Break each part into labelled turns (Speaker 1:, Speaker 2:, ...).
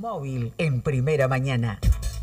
Speaker 1: Móvil en Primera Mañana.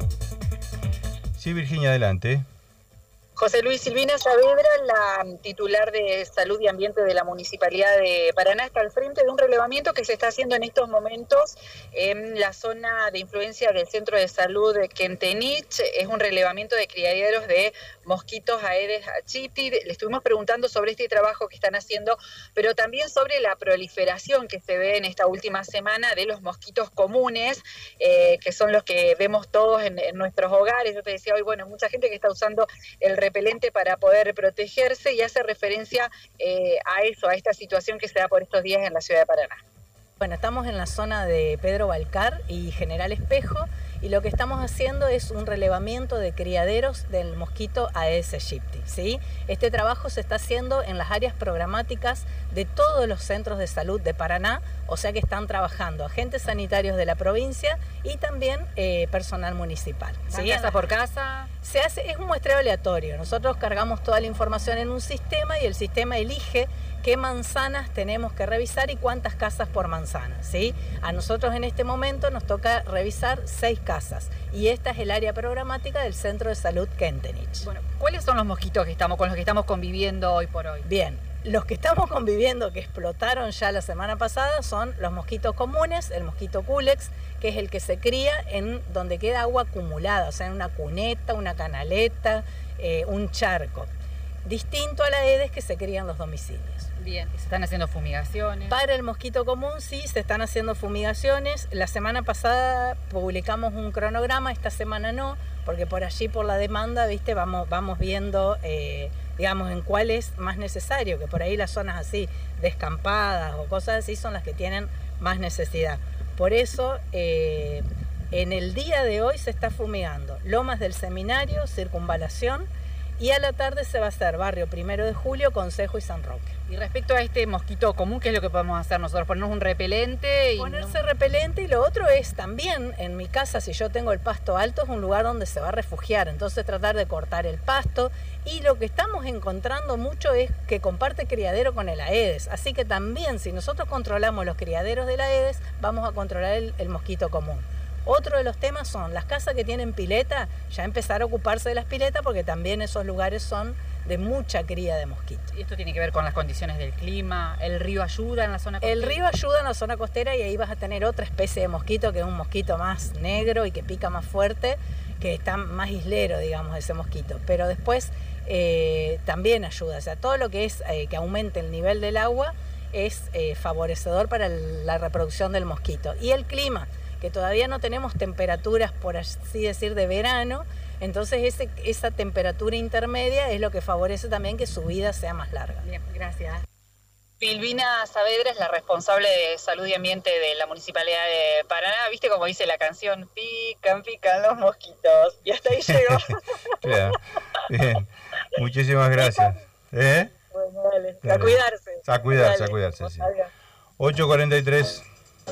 Speaker 2: Sí, Virginia, adelante.
Speaker 3: José Luis, Silvina Saavedra, la titular de Salud y Ambiente de la Municipalidad de Paraná, está al frente de un relevamiento que se está haciendo en estos momentos en la zona de influencia del Centro de Salud de Kentenich. Es un relevamiento de criaderos de mosquitos Aedes aegypti. Le estuvimos preguntando sobre este trabajo que están haciendo, pero también sobre la proliferación que se ve en esta última semana de los mosquitos comunes, que son los que vemos todos en nuestros hogares. Yo te decía hoy, bueno, mucha gente que está usando el repelente para poder protegerse, y hace referencia a eso, a esta situación que se da por estos días en la ciudad de Paraná.
Speaker 4: Bueno, estamos en la zona de Pedro Balcar y General Espejo, y lo que estamos haciendo es un relevamiento de criaderos del mosquito Aedes aegypti, ¿sí? Este trabajo se está haciendo en las áreas programáticas de todos los centros de salud de Paraná, o sea que están trabajando agentes sanitarios de la provincia y también personal municipal, ¿sí?
Speaker 5: ¿Casa por casa?
Speaker 4: Se hace, es un muestreo aleatorio. Nosotros cargamos toda la información en un sistema y el sistema elige qué manzanas tenemos que revisar y cuántas casas por manzana, ¿sí? A nosotros en este momento nos toca revisar 6 casas, y esta es el área programática del Centro de Salud Kentenich.
Speaker 5: Bueno, ¿cuáles son los mosquitos con los que estamos conviviendo hoy por hoy?
Speaker 4: Bien, los que estamos conviviendo, que explotaron ya la semana pasada, son los mosquitos comunes, el mosquito culex, que es el que se cría en donde queda agua acumulada, o sea, en una cuneta, una canaleta, un charco. Distinto a la Aedes, que se cría en los domicilios.
Speaker 5: Bien, ¿se están haciendo fumigaciones?
Speaker 4: Para el mosquito común sí, se están haciendo fumigaciones. La semana pasada publicamos un cronograma, esta semana no, porque por allí, por la demanda, ¿viste? Vamos viendo, digamos, en cuál es más necesario, que por ahí las zonas así, descampadas o cosas así, son las que tienen más necesidad. Por eso, en el día de hoy se está fumigando Lomas del Seminario, Circunvalación, y a la tarde se va a hacer Barrio 1 de Julio, Consejo y San Roque.
Speaker 5: Y respecto a este mosquito común, ¿qué es lo que podemos hacer nosotros? ¿Ponernos un repelente?
Speaker 4: Ponerse repelente, y lo otro es también, en mi casa, si yo tengo el pasto alto, es un lugar donde se va a refugiar, entonces tratar de cortar el pasto. Y lo que estamos encontrando mucho es que comparte criadero con el Aedes, así que también, si nosotros controlamos los criaderos del Aedes, vamos a controlar el mosquito común. Otro de los temas son las casas que tienen pileta, ya empezar a ocuparse de las piletas, porque también esos lugares son de mucha cría de mosquitos.
Speaker 5: ¿Y esto tiene que ver con las condiciones del clima? ¿El río ayuda en la zona costera?
Speaker 4: El río ayuda en la zona costera, y ahí vas a tener otra especie de mosquito, que es un mosquito más negro y que pica más fuerte, que está más islero, digamos, ese mosquito. Pero después también ayuda, o sea, todo lo que es que aumente el nivel del agua es favorecedor para la reproducción del mosquito. Y el clima, que todavía no tenemos temperaturas, por así decir, de verano, entonces esa temperatura intermedia es lo que favorece también que su vida sea más larga.
Speaker 5: Bien, gracias.
Speaker 3: Silvina Saavedra es la responsable de Salud y Ambiente de la Municipalidad de Paraná. ¿Viste cómo dice la canción? Pican, pican los mosquitos. Y hasta ahí llegó.
Speaker 2: Claro. Bien, muchísimas gracias.
Speaker 3: Bueno, dale. A cuidarse.
Speaker 2: A cuidarse, sí.
Speaker 3: 8:43.
Speaker 2: 8:43.